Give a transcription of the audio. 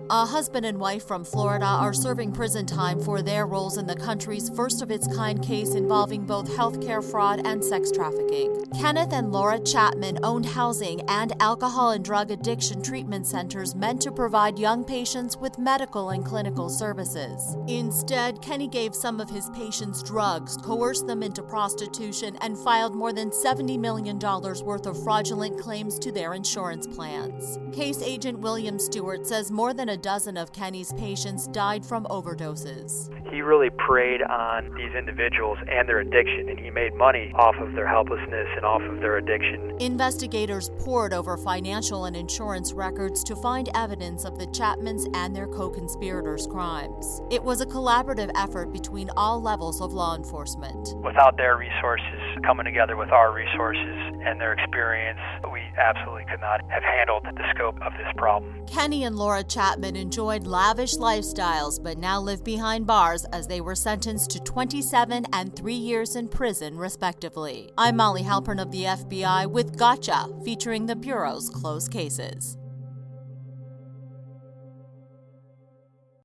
A husband and wife from Florida are serving prison time for their roles in the country's first-of-its-kind case involving both healthcare fraud and sex trafficking. Kenneth and Laura Chapman owned housing and alcohol and drug addiction treatment centers meant to provide young patients with medical and clinical services. Instead, Kenny gave some of his patients drugs, coerced them into prostitution, and filed more than $70 million worth of fraudulent claims to their insurance plans. Case agent William Stewart says more than a dozen of Kenny's patients died from overdoses. He really preyed on these individuals and their addiction, and he made money off of their helplessness and off of their addiction. Investigators pored over financial and insurance records to find evidence of the Chapmans and their co-conspirators' crimes. It was a collaborative effort between all levels of law enforcement. Without their resources coming together with our resources and their experience, we absolutely could not have handled the scope of this problem. Kenny and Laura Chapman enjoyed lavish lifestyles, but now live behind bars as they were sentenced to 27 and 3 years in prison, respectively. I'm Molly Halpern of the FBI with Gotcha, featuring the Bureau's closed cases.